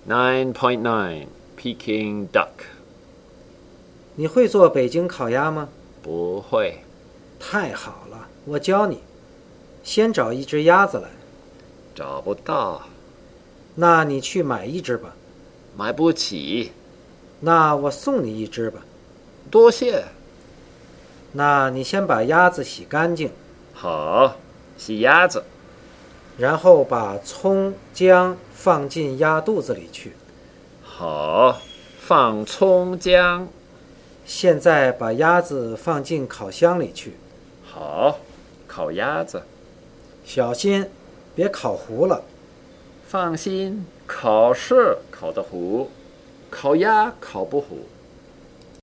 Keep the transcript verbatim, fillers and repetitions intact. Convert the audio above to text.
Nine point nine Peking duck。 你会做北京烤鸭吗？ 不会。 太好了，我教你。先找一只鸭子来。 找不到。 那你去买一只吧。 买不起。 那我送你一只吧。 多谢。 那你先把鸭子洗干净。 好，洗鸭子。 然后把葱姜放进鸭肚子里去。 好，放葱姜。 现在把鸭子放进烤箱里去。 好，烤鸭子。 小心，别烤糊了。 放心，烤是烤得糊，烤鸭烤不糊。